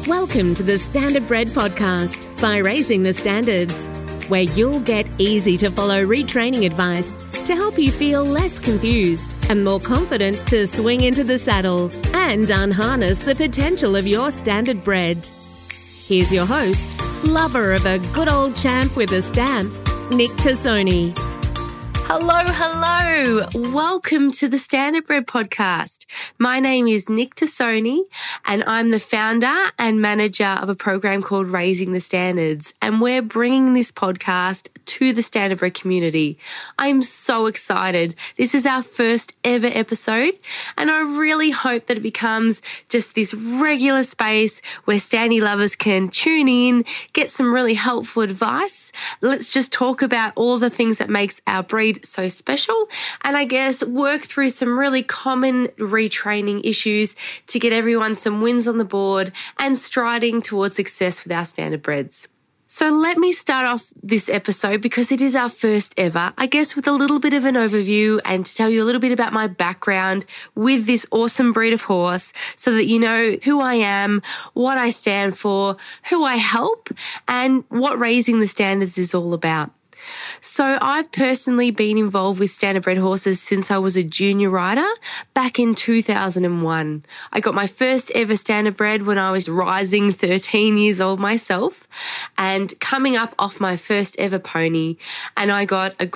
Welcome to the Standard Bred Podcast by Raising the Standards, where you'll get easy to follow retraining advice to help you feel less confused and more confident to swing into the saddle and unharness the potential of your standard bred. Here's your host, lover of a good old champ with a stamp, Nick Tassoni. Hello. Welcome to the Standard Bred Podcast. My name is Nick Tassoni and I'm the founder and manager of a program called Raising the Standards, and we're bringing this podcast to the Standard Bred community. I'm so excited. This is our first ever episode and I really hope that it becomes just this regular space where standy lovers can tune in, get some really helpful advice. Let's just talk about all the things that makes our breed so special, and I guess work through some really common retraining issues to get everyone some wins on the board and striding towards success with our standard breds. So let me start off this episode, because it is our first ever, I guess, with a little bit of an overview and to tell you a little bit about my background with this awesome breed of horse so that you know who I am, what I stand for, who I help, and what Raising the Standards is all about. So I've personally been involved with standard bred horses since I was a junior rider back in 2001. I got my first ever standard bred when I was rising 13 years old myself and coming up off my first ever pony. And I got a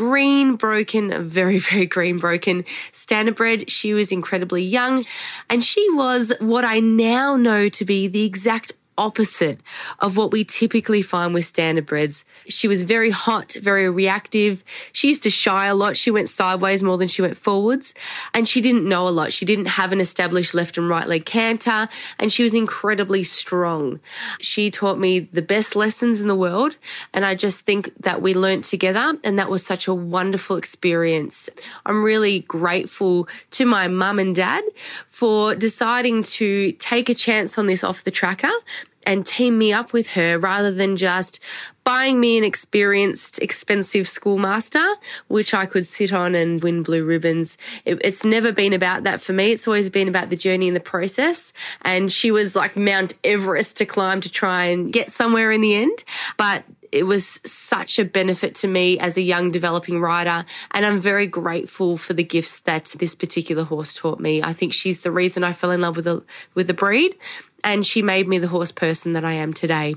very, very green broken standard bred. She was incredibly young and she was what I now know to be the exact opposite of what we typically find with standard breds. She was very hot, very reactive. She used to shy a lot. She went sideways more than she went forwards. And she didn't know a lot. She didn't have an established left and right leg canter. And she was incredibly strong. She taught me the best lessons in the world. And I just think that we learnt together. And that was such a wonderful experience. I'm really grateful to my mum and dad for deciding to take a chance on this off the tracker and team me up with her rather than just buying me an experienced, expensive schoolmaster, which I could sit on and win blue ribbons. It's never been about that for me. It's always been about the journey and the process. And she was like Mount Everest to climb to try and get somewhere in the end. But it was such a benefit to me as a young developing rider, and I'm very grateful for the gifts that this particular horse taught me. I think she's the reason I fell in love with the breed, and she made me the horse person that I am today.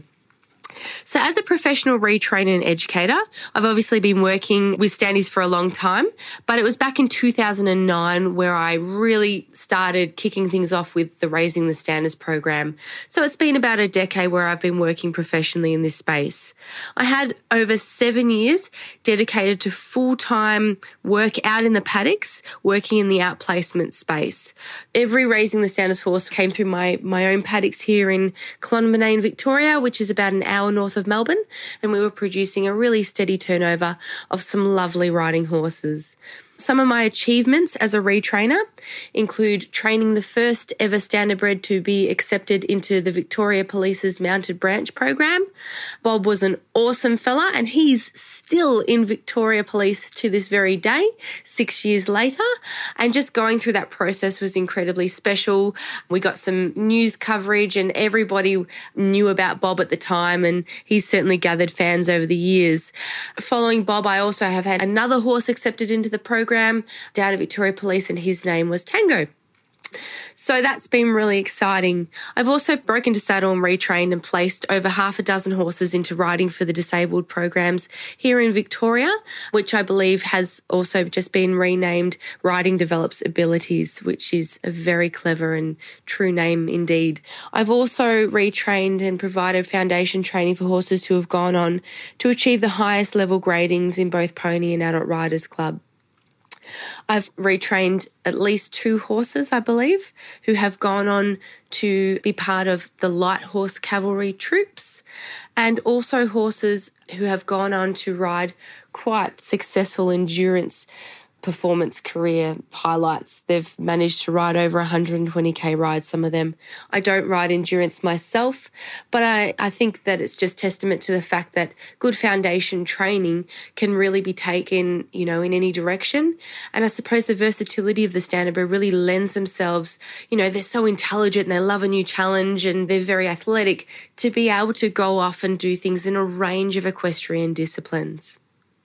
So as a professional retrainer and educator, I've obviously been working with standies for a long time, but it was back in 2009 where I really started kicking things off with the Raising the Standards program. So it's been about a decade where I've been working professionally in this space. I had over 7 years dedicated to full-time work out in the paddocks, working in the outplacement space. Every Raising the Standards horse came through my own paddocks here in Clonmacnoise, Victoria, which is about an hour north of Melbourne, and we were producing a really steady turnover of some lovely riding horses. Some of my achievements as a retrainer include training the first ever standard bred to be accepted into the Victoria Police's Mounted Branch program. Bob was an awesome fella and he's still in Victoria Police to this very day, 6 years later. And just going through that process was incredibly special. We got some news coverage and everybody knew about Bob at the time, and he's certainly gathered fans over the years. Following Bob, I also have had another horse accepted into the program down at Victoria Police, and his name was Tango. So that's been really exciting. I've also broken to saddle and retrained and placed over half a dozen horses into riding for the disabled programs here in Victoria, which I believe has also just been renamed Riding Develops Abilities, which is a very clever and true name indeed. I've also retrained and provided foundation training for horses who have gone on to achieve the highest level gradings in both Pony and Adult Riders Club. I've retrained at least 2 horses, I believe, who have gone on to be part of the light horse cavalry troops, and also horses who have gone on to ride quite successful endurance performance career highlights. They've managed to ride over 120k rides, some of them. I don't ride endurance myself, but I think that it's just testament to the fact that good foundation training can really be taken, in any direction. And I suppose the versatility of the Standardbred really lends themselves, they're so intelligent and they love a new challenge and they're very athletic to be able to go off and do things in a range of equestrian disciplines.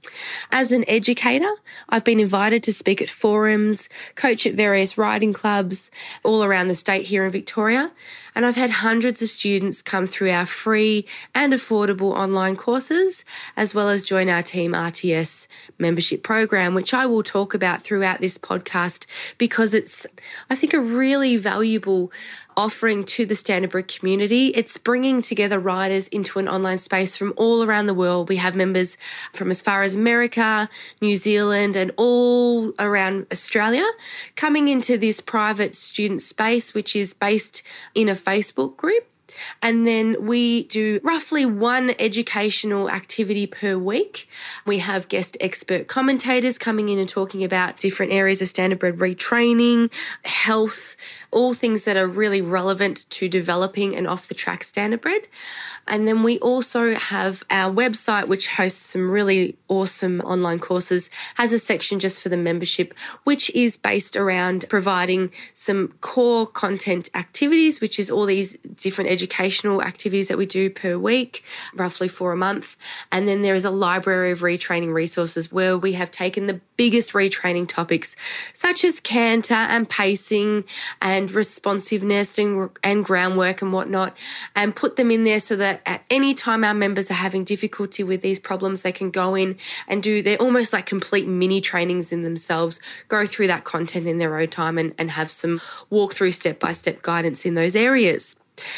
As an educator, I've been invited to speak at forums, coach at various riding clubs all around the state here in Victoria, and I've had hundreds of students come through our free and affordable online courses, as well as join our Team RTS membership program, which I will talk about throughout this podcast because it's, I think, a really valuable offering to the Standardbred community. It's bringing together riders into an online space from all around the world. We have members from as far as America, New Zealand, and all around Australia coming into this private student space, which is based in a Facebook group. And then we do roughly one educational activity per week. We have guest expert commentators coming in and talking about different areas of Standardbred retraining, health, all things that are really relevant to developing an off-the-track Standardbred. And then we also have our website, which hosts some really awesome online courses, has a section just for the membership, which is based around providing some core content activities, which is all these different educational activities that we do per week, roughly for a month. And then there is a library of retraining resources where we have taken the biggest retraining topics, such as canter and pacing and responsiveness and groundwork and whatnot, and put them in there so that at any time our members are having difficulty with these problems, they can go in and they're almost like complete mini trainings in themselves, go through that content in their own time and have some walk-through step-by-step guidance in those areas.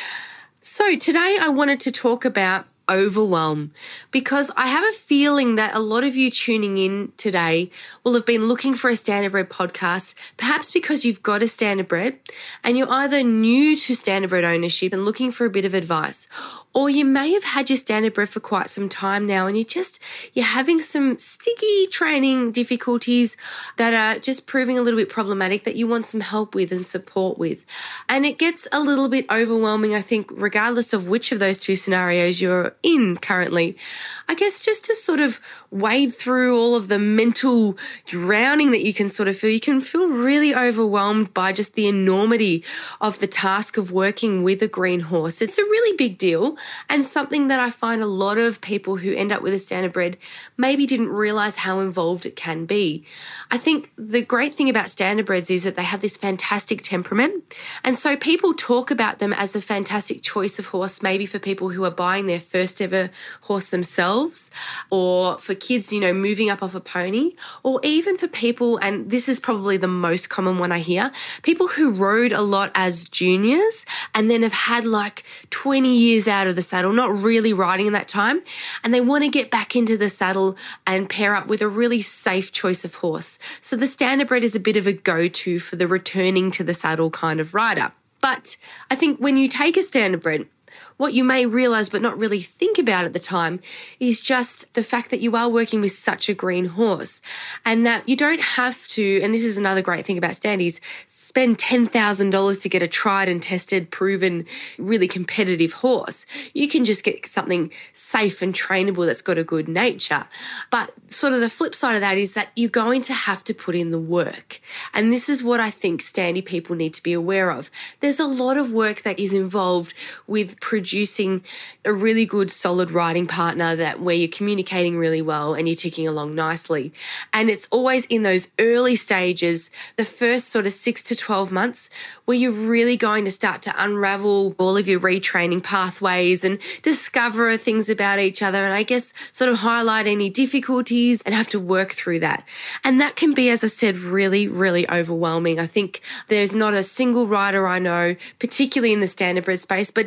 So today I wanted to talk about overwhelm, because I have a feeling that a lot of you tuning in today will have been looking for a Standardbred podcast, perhaps because you've got a Standardbred and you're either new to Standardbred ownership and looking for a bit of advice, or you may have had your Standardbred for quite some time now and you're having some sticky training difficulties that are just proving a little bit problematic that you want some help with and support with. And it gets a little bit overwhelming, I think, regardless of which of those two scenarios you're in currently. I guess just to sort of wade through all of the mental drowning that you can sort of feel, you can feel really overwhelmed by just the enormity of the task of working with a green horse. It's a really big deal and something that I find a lot of people who end up with a Standardbred maybe didn't realize how involved it can be. I think the great thing about Standardbreds is that they have this fantastic temperament. And so people talk about them as a fantastic choice of horse, maybe for people who are buying their first ever horse themselves, or for kids, moving up off a pony, or even for people, and this is probably the most common one I hear, people who rode a lot as juniors and then have had like 20 years out of the saddle, not really riding in that time, and they want to get back into the saddle and pair up with a really safe choice of horse. So the Standardbred is a bit of a go-to for the returning to the saddle kind of rider. But I think when you take a Standardbred, what you may realise but not really think about at the time is just the fact that you are working with such a green horse, and that you don't have to, and this is another great thing about Standies, spend $10,000 to get a tried and tested, proven, really competitive horse. You can just get something safe and trainable that's got a good nature. But sort of the flip side of that is that you're going to have to put in the work. And this is what I think Standie people need to be aware of. There's a lot of work that is involved with producing a really good solid riding partner where you're communicating really well and you're ticking along nicely. And it's always in those early stages, the first sort of 6 to 12 months, where you're really going to start to unravel all of your retraining pathways and discover things about each other, and I guess sort of highlight any difficulties and have to work through that. And that can be, as I said, really, really overwhelming. I think there's not a single rider I know, particularly in the Standardbred space, but just in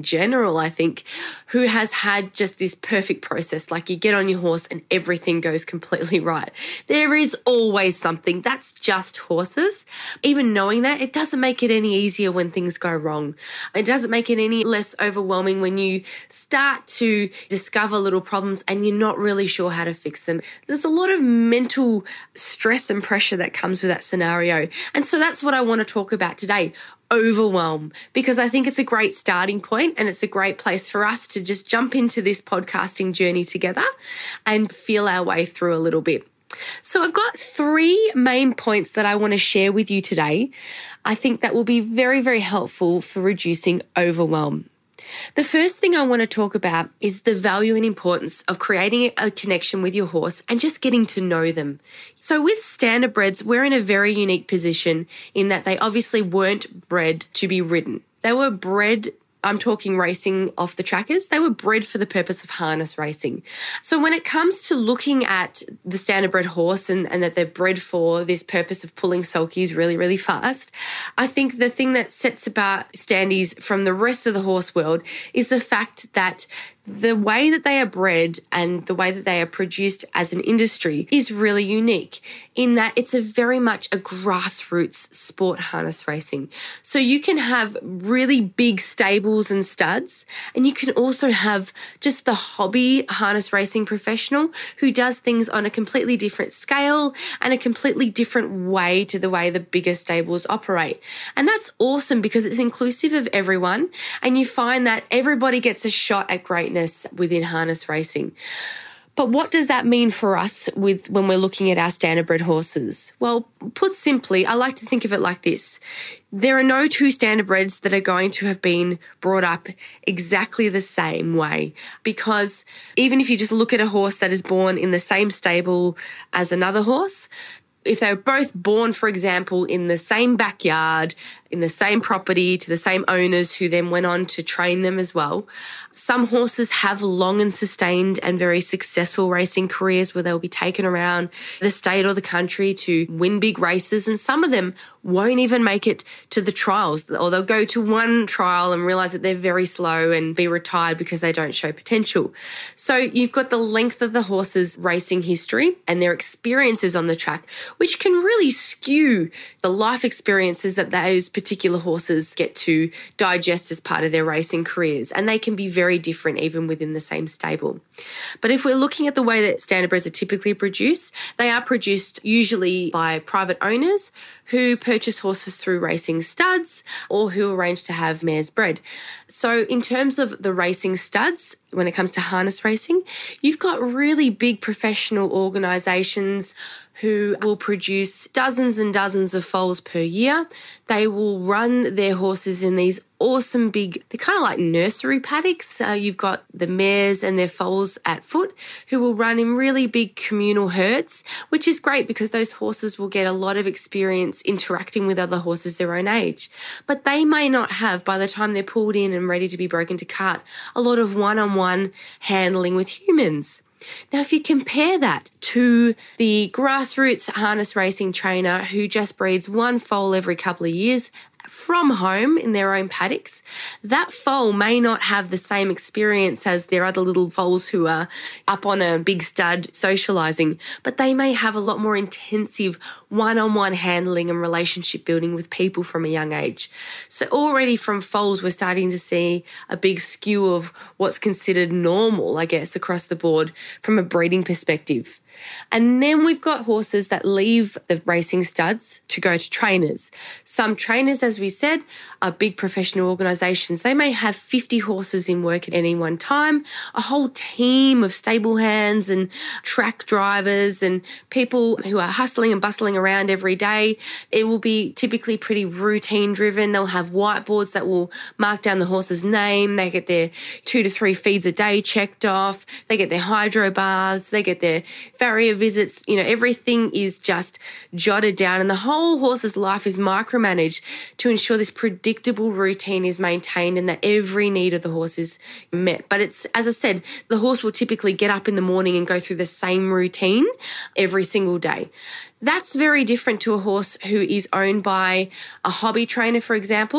in general, I think, who has had just this perfect process. Like you get on your horse and everything goes completely right. There is always something. That's just horses. Even knowing that, it doesn't make it any easier when things go wrong. It doesn't make it any less overwhelming when you start to discover little problems and you're not really sure how to fix them. There's a lot of mental stress and pressure that comes with that scenario. And so that's what I want to talk about today. Overwhelm, because I think it's a great starting point and it's a great place for us to just jump into this podcasting journey together and feel our way through a little bit. So I've got 3 main points that I want to share with you today. I think that will be very, very helpful for reducing overwhelm. The first thing I want to talk about is the value and importance of creating a connection with your horse and just getting to know them. So with standardbreds, we're in a very unique position in that they obviously weren't bred to be ridden. They were bred, I'm talking racing off the trackers, they were bred for the purpose of harness racing. So when it comes to looking at the standardbred horse and that they're bred for this purpose of pulling sulkies really, really fast, I think the thing that sets apart standies from the rest of the horse world is the fact that the way that they are bred and the way that they are produced as an industry is really unique in that it's a very much a grassroots sport, harness racing. So you can have really big stables and studs, and you can also have just the hobby harness racing professional who does things on a completely different scale and a completely different way to the way the bigger stables operate. And that's awesome because it's inclusive of everyone, and you find that everybody gets a shot at greatness within harness racing. But what does that mean for us when we're looking at our standardbred horses? Well, put simply, I like to think of it like this. There are no 2 standardbreds that are going to have been brought up exactly the same way, because even if you just look at a horse that is born in the same stable as another horse, if they were both born, for example, in the same backyard, in the same property, to the same owners who then went on to train them as well, some horses have long and sustained and very successful racing careers where they'll be taken around the state or the country to win big races, and some of them won't even make it to the trials, or they'll go to one trial and realize that they're very slow and be retired because they don't show potential. So you've got the length of the horse's racing history and their experiences on the track, which can really skew the life experiences that those particular horses get to digest as part of their racing careers. And they can be very different even within the same stable. But if we're looking at the way that standardbreds are typically produced, they are produced usually by private owners who purchase horses through racing studs or who arrange to have mares bred. So in terms of the racing studs, when it comes to harness racing, you've got really big professional organisations who will produce dozens and dozens of foals per year. They will run their horses in these awesome big, they're kind of like nursery paddocks. You've got the mares and their foals at foot who will run in really big communal herds, which is great because those horses will get a lot of experience interacting with other horses their own age. But they may not have, by the time they're pulled in and ready to be broken to cart, a lot of one-on-one handling with humans. Now, if you compare that to the grassroots harness racing trainer who just breeds one foal every couple of years from home in their own paddocks, that foal may not have the same experience as their other little foals who are up on a big stud socialising, but they may have a lot more intensive one-on-one handling and relationship building with people from a young age. So already from foals, we're starting to see a big skew of what's considered normal, I guess, across the board from a breeding perspective. And then we've got horses that leave the racing studs to go to trainers. Some trainers, as we said, are big professional organisations. They may have 50 horses in work at any one time, a whole team of stable hands and track drivers and people who are hustling and bustling around every day. It will be typically pretty routine driven. They'll have whiteboards that will mark down the horse's name. They get their 2 to 3 feeds a day checked off. They get their hydro baths. They get their farrier visits. You know, everything is just jotted down, and the whole horse's life is micromanaged to ensure this predictable routine is maintained and that every need of the horse is met. But it's, as I said, the horse will typically get up in the morning and go through the same routine every single day. That's very different to a horse who is owned by a hobby trainer, for example,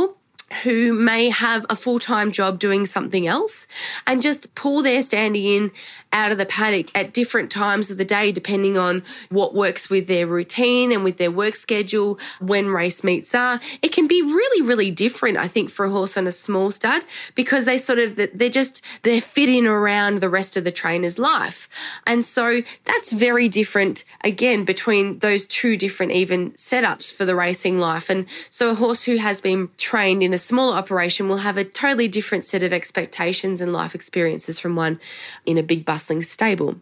who may have a full-time job doing something else and just pull their standing in out of the paddock at different times of the day, depending on what works with their routine and with their work schedule, when race meets are. It can be really, really different, I think, for a horse on a small stud, because they're fit in around the rest of the trainer's life. And so that's very different, again, between those two different even setups for the racing life. And so a horse who has been trained in a smaller operation will have a totally different set of expectations and life experiences from one in a big bustling stable.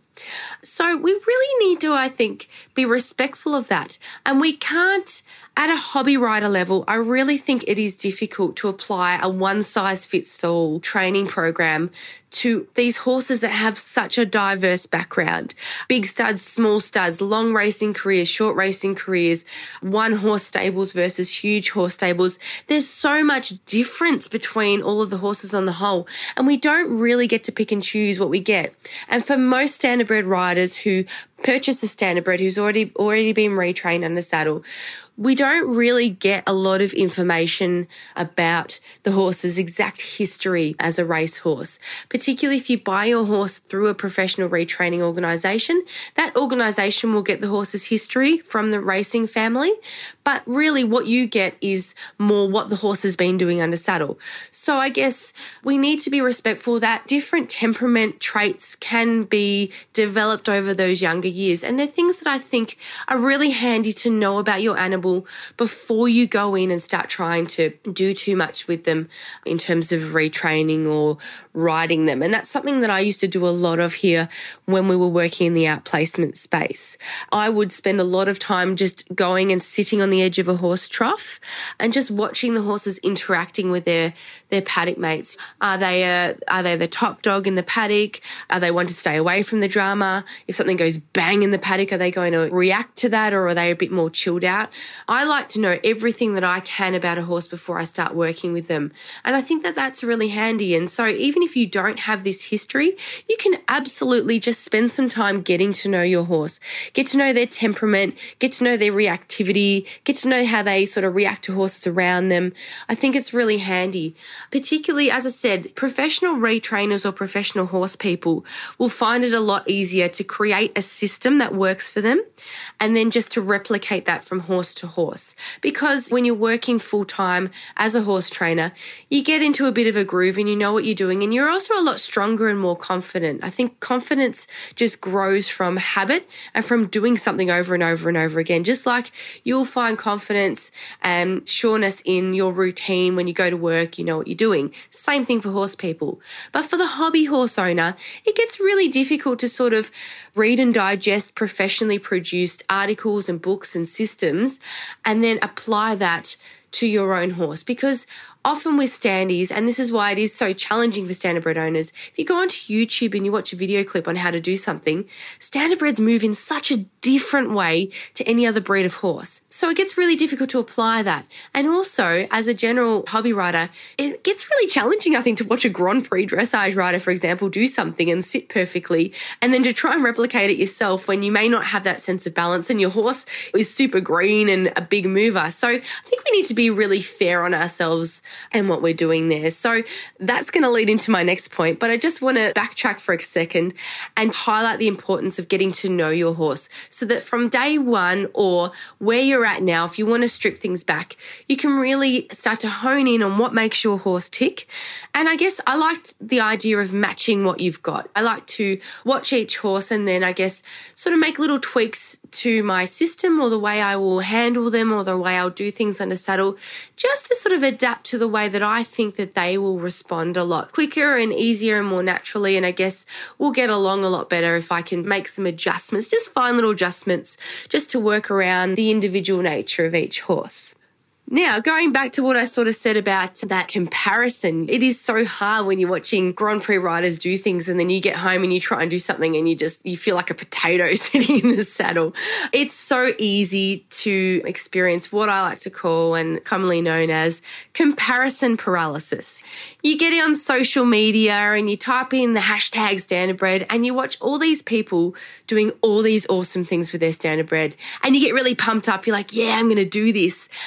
So we really need to, I think, be respectful of that. And we can't, at a hobby rider level, I really think it is difficult to apply a one-size-fits-all training program to these horses that have such a diverse background. Big studs, small studs, long racing careers, short racing careers, one horse stables versus huge horse stables. There's so much difference between all of the horses on the whole, and we don't really get to pick and choose what we get. And for most standardbred riders who purchase a standardbred who's already been retrained under saddle, we don't really get a lot of information about the horse's exact history as a racehorse, particularly if you buy your horse through a professional retraining organisation. That organisation will get the horse's history from the racing family, but really what you get is more what the horse has been doing under saddle. So I guess we need to be respectful that different temperament traits can be developed over those younger years, and they're things that I think are really handy to know about your animal before you go in and start trying to do too much with them in terms of retraining or riding them. And that's something that I used to do a lot of here when we were working in the outplacement space. I would spend a lot of time just going and sitting on the edge of a horse trough and just watching the horses interacting with their paddock mates. Are they the top dog in the paddock? Are they one to stay away from the drama? If something goes bang in the paddock, are they going to react to that, or are they a bit more chilled out? I like to know everything that I can about a horse before I start working with them. And I think that that's really handy. And so even if you don't have this history, you can absolutely just spend some time getting to know your horse, get to know their temperament, get to know their reactivity, get to know how they sort of react to horses around them. I think it's really handy. Particularly, as I said, professional retrainers or professional horse people will find it a lot easier to create a system that works for them and then just to replicate that from horse to horse. Because when you're working full-time as a horse trainer, you get into a bit of a groove and you know what you're doing, and you're also a lot stronger and more confident. I think confidence just grows from habit and from doing something over and over and over again. Just like you'll find confidence and sureness in your routine when you go to work, you know what you're doing. Same thing for horse people. But for the hobby horse owner, it gets really difficult to sort of read and digest professionally produced articles and books and systems and then apply that to your own horse, because often with standees, and this is why it is so challenging for standardbred owners, if you go onto YouTube and you watch a video clip on how to do something, standardbreds move in such a different way to any other breed of horse. So it gets really difficult to apply that. And also, as a general hobby rider, it gets really challenging, I think, to watch a Grand Prix dressage rider, for example, do something and sit perfectly, and then to try and replicate it yourself when you may not have that sense of balance and your horse is super green and a big mover. So I think we need to be really fair on ourselves and what we're doing there. So that's going to lead into my next point, but I just want to backtrack for a second and highlight the importance of getting to know your horse so that from day one or where you're at now, if you want to strip things back, you can really start to hone in on what makes your horse tick. And I guess I liked the idea of matching what you've got. I like to watch each horse and then I guess sort of make little tweaks to my system or the way I will handle them or the way I'll do things under saddle, just to sort of adapt to the way that I think that they will respond a lot quicker and easier and more naturally. And I guess we'll get along a lot better if I can make some adjustments, just fine little adjustments, just to work around the individual nature of each horse. Now, going back to what I sort of said about that comparison, it is so hard when you're watching Grand Prix riders do things and then you get home and you try and do something and you feel like a potato sitting in the saddle. It's so easy to experience what I like to call and commonly known as comparison paralysis. You get on social media and you type in the hashtag standardbred and you watch all these people doing all these awesome things with their standardbred and you get really pumped up. You're like, yeah, I'm going to do this.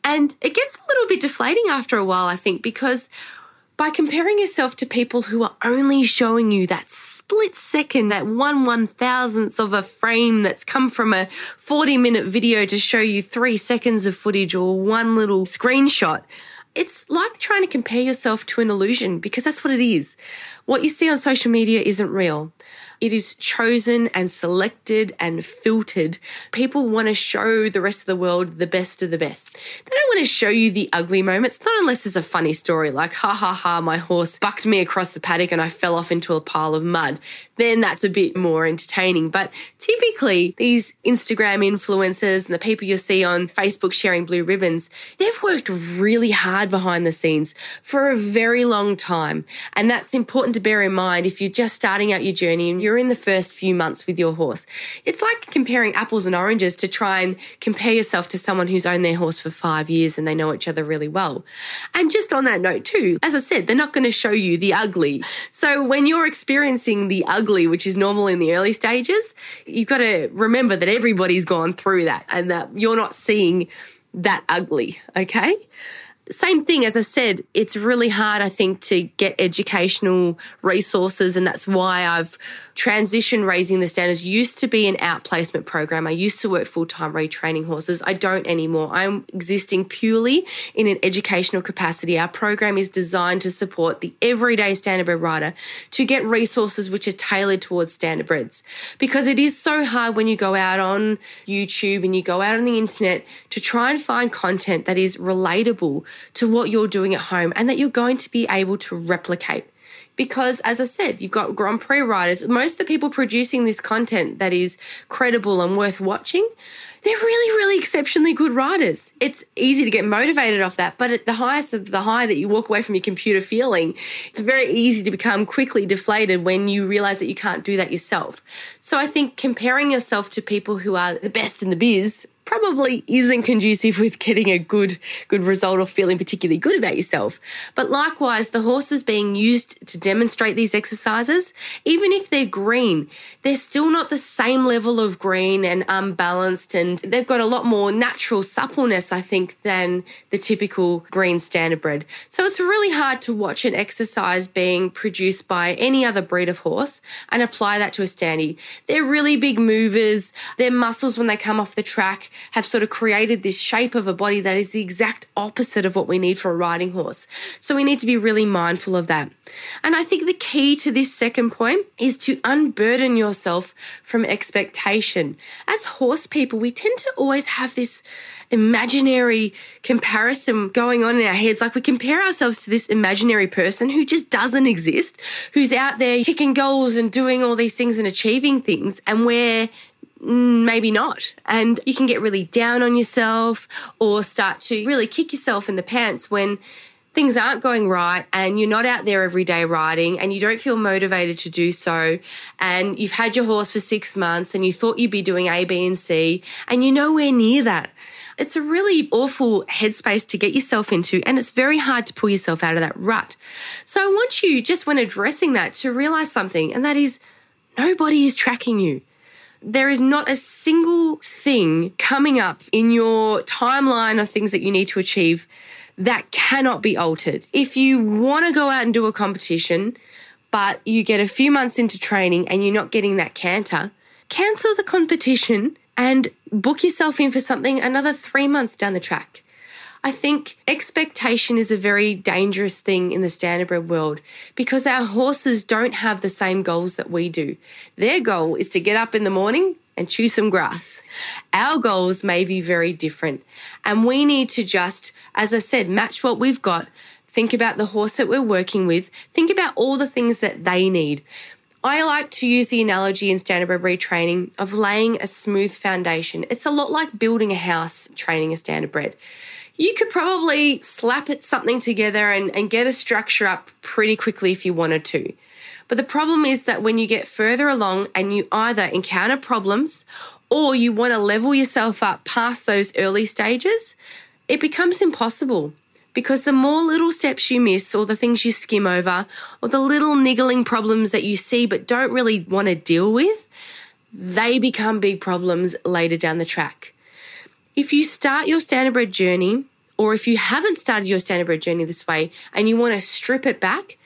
And it gets a little bit deflating after a while, I think, because by comparing yourself to people who are only showing you that split second, that 1/1000th of a frame that's come from a 40-minute video to show you 3 seconds of footage or one little screenshot, it's like trying to compare yourself to an illusion, because that's what it is. What you see on social media isn't real. It is chosen and selected and filtered. People want to show the rest of the world the best of the best. They don't want to show you the ugly moments, not unless there's a funny story like, ha ha ha, my horse bucked me across the paddock and I fell off into a pile of mud. Then that's a bit more entertaining. But typically these Instagram influencers and the people you see on Facebook sharing blue ribbons, they've worked really hard behind the scenes for a very long time. And that's important to bear in mind if you're just starting out your journey and you're in the first few months with your horse. It's like comparing apples and oranges to try and compare yourself to someone who's owned their horse for 5 years and they know each other really well. And just on that note too, as I said, they're not going to show you the ugly. So when you're experiencing the ugly, which is normal in the early stages, you've got to remember that everybody's gone through that and that you're not seeing that ugly, okay? Same thing, as I said, it's really hard, I think, to get educational resources, and that's why I've transitioned Raising the Standards. Used to be an outplacement program. I used to work full-time retraining horses. I don't anymore. I'm existing purely in an educational capacity. Our program is designed to support the everyday standardbred rider to get resources which are tailored towards standardbreds, because it is so hard when you go out on YouTube and you go out on the internet to try and find content that is relatable to what you're doing at home and that you're going to be able to replicate. Because, as I said, you've got Grand Prix riders. Most of the people producing this content that is credible and worth watching, they're really, really exceptionally good riders. It's easy to get motivated off that, but at the highest of the high that you walk away from your computer feeling, it's very easy to become quickly deflated when you realize that you can't do that yourself. So I think comparing yourself to people who are the best in the biz probably isn't conducive with getting a good result or feeling particularly good about yourself. But likewise, the horses being used to demonstrate these exercises, even if they're green, they're still not the same level of green and unbalanced, and they've got a lot more natural suppleness, I think, than the typical green standardbred. So it's really hard to watch an exercise being produced by any other breed of horse and apply that to a standie. They're really big movers. Their muscles, when they come off the track, have sort of created this shape of a body that is the exact opposite of what we need for a riding horse. So we need to be really mindful of that. And I think the key to this second point is to unburden yourself from expectation. As horse people, we tend to always have this imaginary comparison going on in our heads. Like we compare ourselves to this imaginary person who just doesn't exist, who's out there kicking goals and doing all these things and achieving things, and we're maybe not. And you can get really down on yourself or start to really kick yourself in the pants when things aren't going right and you're not out there every day riding and you don't feel motivated to do so, and you've had your horse for 6 months and you thought you'd be doing A, B, and C, and you're nowhere near that. It's a really awful headspace to get yourself into, and it's very hard to pull yourself out of that rut. So I want you, just when addressing that, to realize something, and that is nobody is tracking you. There is not a single thing coming up in your timeline of things that you need to achieve that cannot be altered. If you want to go out and do a competition, but you get a few months into training and you're not getting that canter, cancel the competition and book yourself in for something another 3 months down the track. I think expectation is a very dangerous thing in the standardbred world because our horses don't have the same goals that we do. Their goal is to get up in the morning and chew some grass. Our goals may be very different, and we need to just, as I said, match what we've got. Think about the horse that we're working with. Think about all the things that they need. I like to use the analogy in standardbred retraining of laying a smooth foundation. It's a lot like building a house, training a standardbred. You could probably slap something together and get a structure up pretty quickly if you wanted to. But the problem is that when you get further along and you either encounter problems or you want to level yourself up past those early stages, it becomes impossible. Because the more little steps you miss or the things you skim over or the little niggling problems that you see but don't really want to deal with, they become big problems later down the track. If you start your standardbred journey or if you haven't started your standardbred journey this way and you want to strip it back,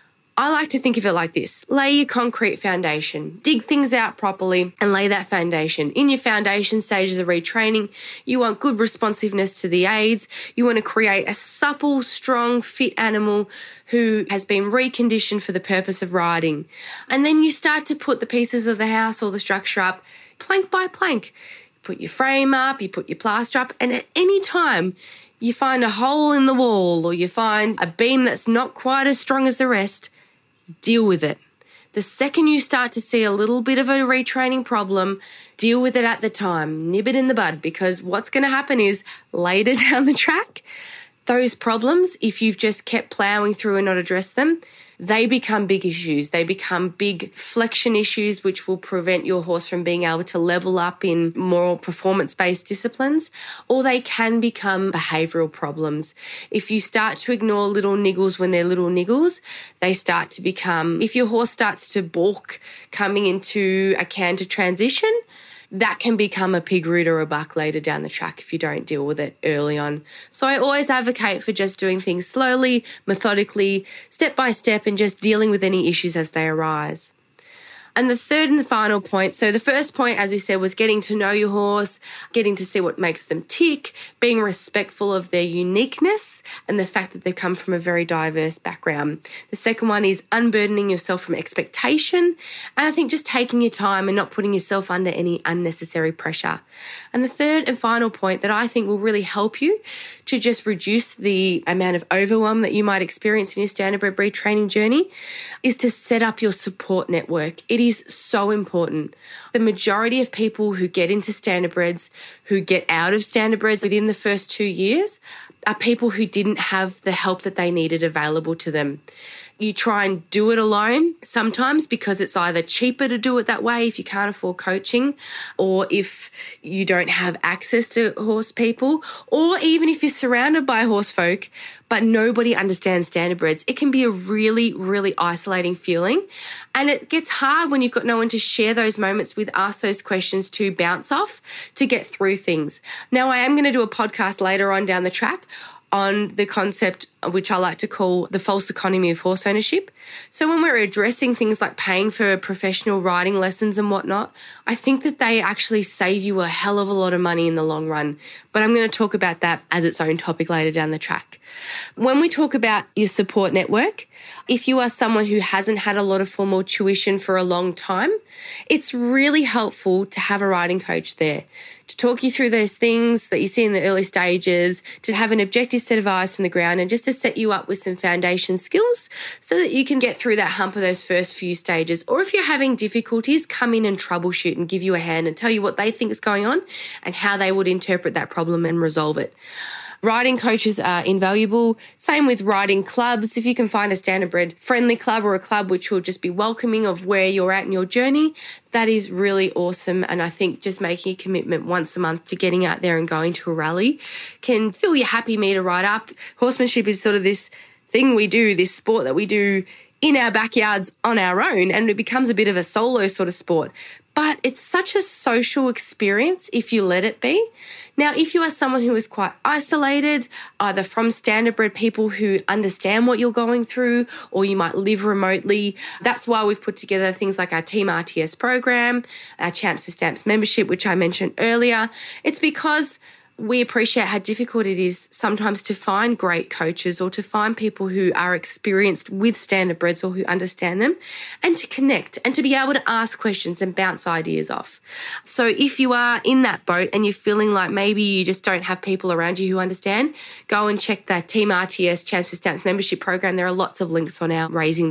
I like to think of it like this. Lay your concrete foundation, dig things out properly and lay that foundation. In your foundation stages of retraining, you want good responsiveness to the aids. You want to create a supple, strong, fit animal who has been reconditioned for the purpose of riding. And then you start to put the pieces of the house or the structure up plank by plank. You put your frame up, you put your plaster up, and at any time you find a hole in the wall or you find a beam that's not quite as strong as the rest, deal with it. The second you start to see a little bit of a retraining problem, deal with it at the time, nib it in the bud, because what's going to happen is later down the track, those problems, if you've just kept ploughing through and not addressed them, they become big issues. They become big flexion issues, which will prevent your horse from being able to level up in more performance-based disciplines, or they can become behavioural problems. If you start to ignore little niggles when they're little niggles, they start to become, if your horse starts to balk coming into a canter transition, that can become a pig root or a buck later down the track if you don't deal with it early on. So I always advocate for just doing things slowly, methodically, step by step, and just dealing with any issues as they arise. And the third and the final point, so the first point, as we said, was getting to know your horse, getting to see what makes them tick, being respectful of their uniqueness and the fact that they come from a very diverse background. The second one is unburdening yourself from expectation, and I think just taking your time and not putting yourself under any unnecessary pressure. And the third and final point that I think will really help you to just reduce the amount of overwhelm that you might experience in your standardbred breed training journey is to set up your support network. It is so important. The majority of people who get into standardbreds, who get out of standardbreds within the first 2 years, are people who didn't have the help that they needed available to them. You try and do it alone sometimes because it's either cheaper to do it that way if you can't afford coaching, or if you don't have access to horse people, or even if you're surrounded by horse folk but nobody understands standardbreds. It can be a really, really isolating feeling, and it gets hard when you've got no one to share those moments with, ask those questions to, bounce off, to get through things. Now, I am going to do a podcast later on down the track on the concept, which I like to call the false economy of horse ownership. So when we're addressing things like paying for professional riding lessons and whatnot, I think that they actually save you a hell of a lot of money in the long run. But I'm going to talk about that as its own topic later down the track. When we talk about your support network, if you are someone who hasn't had a lot of formal tuition for a long time, it's really helpful to have a riding coach there to talk you through those things that you see in the early stages, to have an objective set of eyes from the ground, and just to set you up with some foundation skills so that you can get through that hump of those first few stages. Or if you're having difficulties, come in and troubleshoot and give you a hand and tell you what they think is going on and how they would interpret that problem and resolve it. Riding coaches are invaluable. Same with riding clubs. If you can find a standardbred friendly club or a club which will just be welcoming of where you're at in your journey, that is really awesome. And I think just making a commitment once a month to getting out there and going to a rally can fill your happy meter right up. Horsemanship is sort of this thing we do, this sport that we do in our backyards on our own, and it becomes a bit of a solo sort of sport. But it's such a social experience if you let it be. Now, if you are someone who is quite isolated, either from standardbred people who understand what you're going through, or you might live remotely, that's why we've put together things like our Team RTS program, our Champs with Stamps membership, which I mentioned earlier. It's because we appreciate how difficult it is sometimes to find great coaches or to find people who are experienced with standardbreds or who understand them, and to connect and to be able to ask questions and bounce ideas off. So if you are in that boat and you're feeling like maybe you just don't have people around you who understand, go and check that Team RTS Champs with Stamps membership program. There are lots of links on our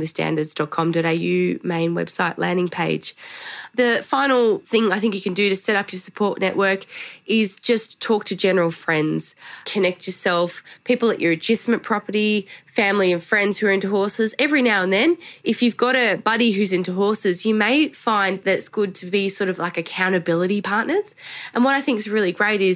raisingthestandards.com.au main website landing page. The final thing I think you can do to set up your support network is just talk to general friends, connect yourself, people at your agistment property, family and friends who are into horses. Every now and then, if you've got a buddy who's into horses, you may find that it's good to be sort of like accountability partners. And what I think is really great is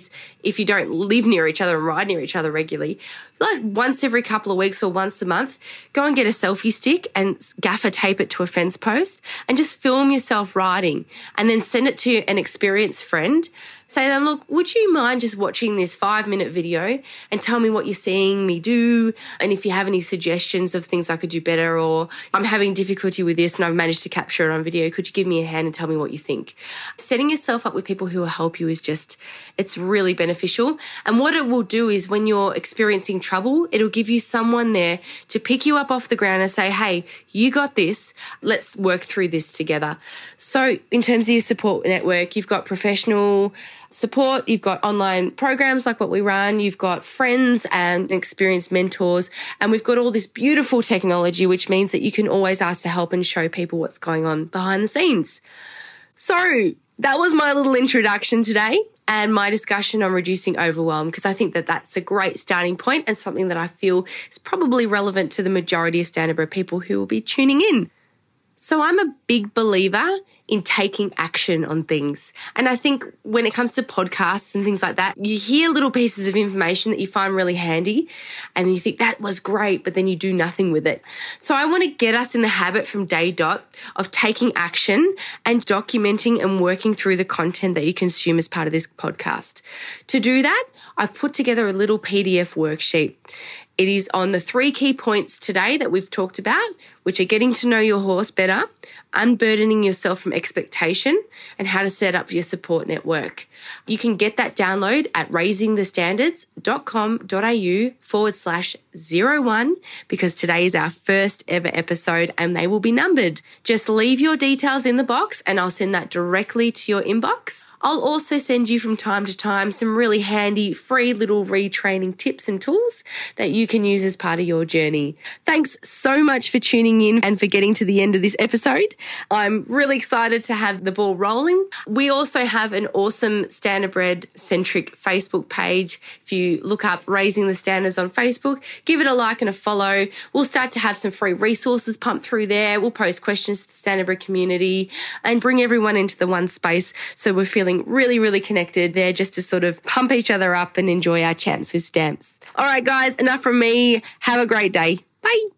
if you don't live near each other and ride near each other regularly, like once every couple of weeks or once a month, go and get a selfie stick and gaffer tape it to a fence post and just film yourself riding and then send it to an experienced friend. Say to them, look, would you mind just watching this 5-minute video and tell me what you're seeing me do? And if you have any suggestions of things I could do better, or I'm having difficulty with this and I've managed to capture it on video, could you give me a hand and tell me what you think? Setting yourself up with people who will help you is just, it's really beneficial. And what it will do is when you're experiencing trouble, it'll give you someone there to pick you up off the ground and say, hey, you got this. Let's work through this together. So in terms of your support network, you've got professional support, you've got online programs like what we run, you've got friends and experienced mentors, and we've got all this beautiful technology, which means that you can always ask for help and show people what's going on behind the scenes. So that was my little introduction today and my discussion on reducing overwhelm, because I think that that's a great starting point and something that I feel is probably relevant to the majority of Standardbred people who will be tuning in. So I'm a big believer in taking action on things. And I think when it comes to podcasts and things like that, you hear little pieces of information that you find really handy and you think that was great, but then you do nothing with it. So I want to get us in the habit from day dot of taking action and documenting and working through the content that you consume as part of this podcast. To do that, I've put together a little PDF worksheet. It is on the 3 key points today that we've talked about, which are getting to know your horse better, unburdening yourself from expectation, and how to set up your support network. You can get that download at raisingthestandards.com.au/01 because today is our first ever episode and they will be numbered. Just leave your details in the box and I'll send that directly to your inbox. I'll also send you from time to time some really handy free little retraining tips and tools that you can use as part of your journey. Thanks so much for tuning in and for getting to the end of this episode. I'm really excited to have the ball rolling. We also have an awesome Standardbred-centric Facebook page. If you look up Raising the Standards on Facebook, give it a like and a follow. We'll start to have some free resources pumped through there. We'll post questions to the Standardbred community and bring everyone into the one space so we're feeling really, really connected there just to sort of pump each other up and enjoy our champs with stamps. All right, guys, enough from me. Have a great day. Bye.